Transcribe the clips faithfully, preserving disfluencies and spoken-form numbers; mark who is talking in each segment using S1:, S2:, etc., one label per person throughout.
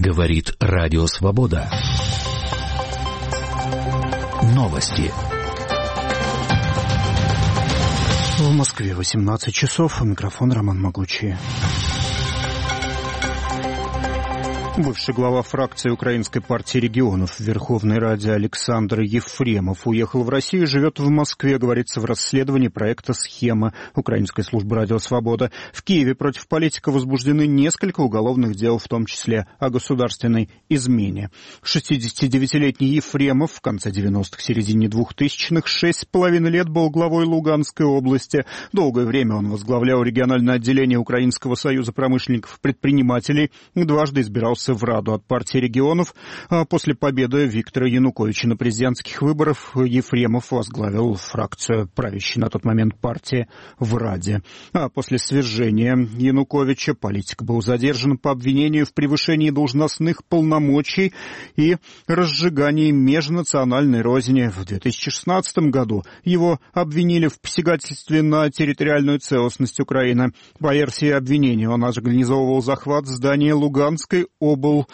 S1: Говорит Радио Свобода. Новости.
S2: В Москве восемнадцать часов. У микрофона Роман Могучий. Бывший глава фракции Украинской партии регионов в Верховной Раде Александр Ефремов уехал в Россию и живет в Москве, говорится в расследовании проекта «Схема» Украинской службы «Радио Свобода». В Киеве против политика возбуждены несколько уголовных дел, в том числе о государственной измене. шестидесятидевятилетний Ефремов в конце девяностых, середине двухтысячных, шесть с половиной лет был главой Луганской области. Долгое время он возглавлял региональное отделение Украинского союза промышленников и предпринимателей, дважды избирался в Раду от партии регионов. А после победы Виктора Януковича на президентских выборах Ефремов возглавил фракцию правящей на тот момент партии в Раде. А после свержения Януковича политик был задержан по обвинению в превышении должностных полномочий и разжигании межнациональной розни. В две тысячи шестнадцатом году его обвинили в посягательстве на территориальную целостность Украины. По версии обвинения он организовывал захват здания Луганской области был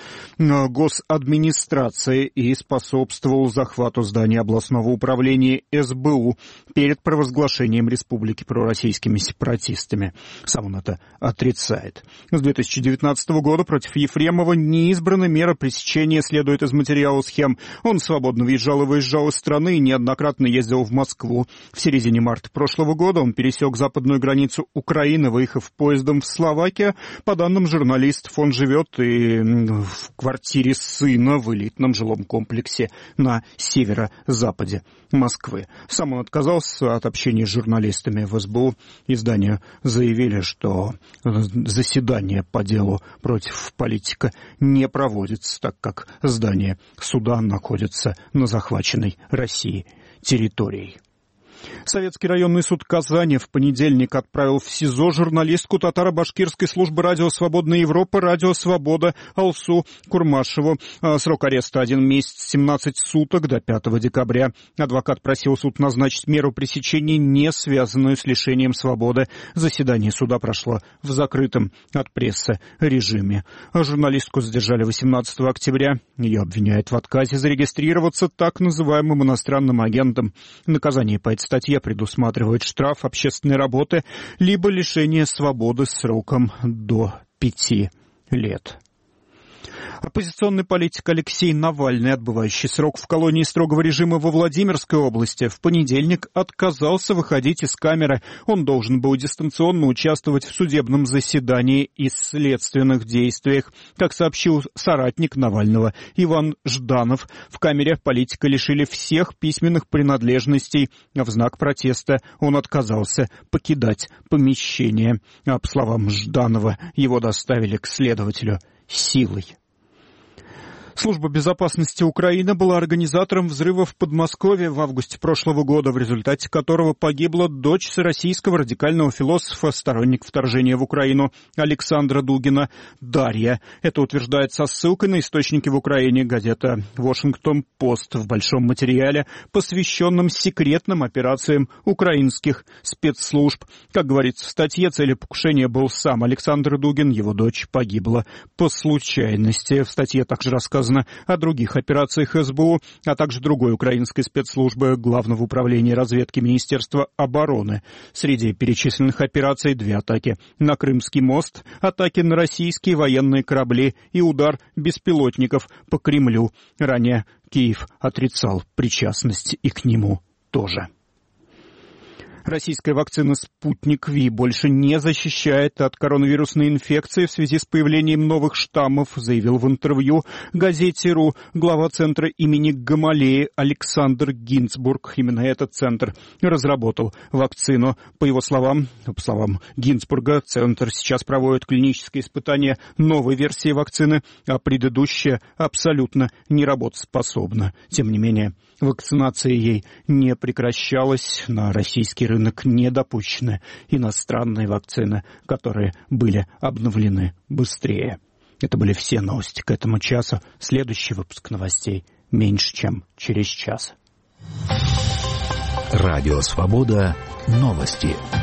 S2: госадминистрации и способствовал захвату здания областного управления эс бэ у перед провозглашением республики пророссийскими сепаратистами. Сам он это отрицает. С две тысячи девятнадцатого года против Ефремова не избрана мера пресечения, следует из материала схем. Он свободно въезжал и выезжал из страны и неоднократно ездил в Москву. В середине марта прошлого года он пересек западную границу Украины, выехав поездом в Словакию. По данным журналистов, он живет и в квартире сына в элитном жилом комплексе на северо-западе Москвы. Сам он отказался от общения с журналистами в эс бэ у. Изданию заявили, что заседание по делу против политика не проводится, так как здание суда находится на захваченной Россией территории. Советский районный суд Казани в понедельник отправил в СИЗО журналистку татаро-башкирской службы «Радио Свободная Европа», «Радио Свобода» Алсу Курмашеву. Срок ареста один месяц семнадцать суток до пятого декабря. Адвокат просил суд назначить меру пресечения, не связанную с лишением свободы. Заседание суда прошло в закрытом от прессы режиме. Журналистку задержали восемнадцатого октября. Ее обвиняют в отказе зарегистрироваться так называемым иностранным агентом. Наказание по этой статья предусматривает штраф, общественной работы, либо лишение свободы сроком до пяти лет. Оппозиционный политик Алексей Навальный, отбывающий срок в колонии строгого режима во Владимирской области, в понедельник отказался выходить из камеры. Он должен был дистанционно участвовать в судебном заседании и следственных действиях. Как сообщил соратник Навального Иван Жданов, в камере политика лишили всех письменных принадлежностей. В знак протеста он отказался покидать помещение. А по словам Жданова, его доставили к следователю силой. Служба безопасности Украины была организатором взрыва в Подмосковье в августе прошлого года, в результате которого погибла дочь российского радикального философа, сторонник вторжения в Украину Александра Дугина, Дарья. Это утверждает со ссылкой на источники в Украине газета «Вашингтон-Пост» в большом материале, посвященном секретным операциям украинских спецслужб. Как говорится в статье, целью покушения был сам Александр Дугин, его дочь погибла по случайности. В статье также рассказано о других операциях эс бэ у, а также другой украинской спецслужбы Главного управления разведки Министерства обороны. Среди перечисленных операций две атаки на Крымский мост, атаки на российские военные корабли и удар беспилотников по Кремлю. Ранее Киев отрицал причастность и к нему тоже. Российская вакцина «Спутник Ви» больше не защищает от коронавирусной инфекции в связи с появлением новых штаммов, заявил в интервью газете «Ру» глава центра имени Гамалеи Александр Гинцбург. Именно этот центр разработал вакцину. По его словам, по словам Гинцбурга, центр сейчас проводит клинические испытания новой версии вакцины, а предыдущая абсолютно неработоспособна. Тем не менее, вакцинация ей не прекращалась. На российский рынок не допущены иностранные вакцины, которые были обновлены быстрее. Это были все новости к этому часу. Следующий выпуск новостей меньше, чем через час.
S1: Радио Свобода. Новости.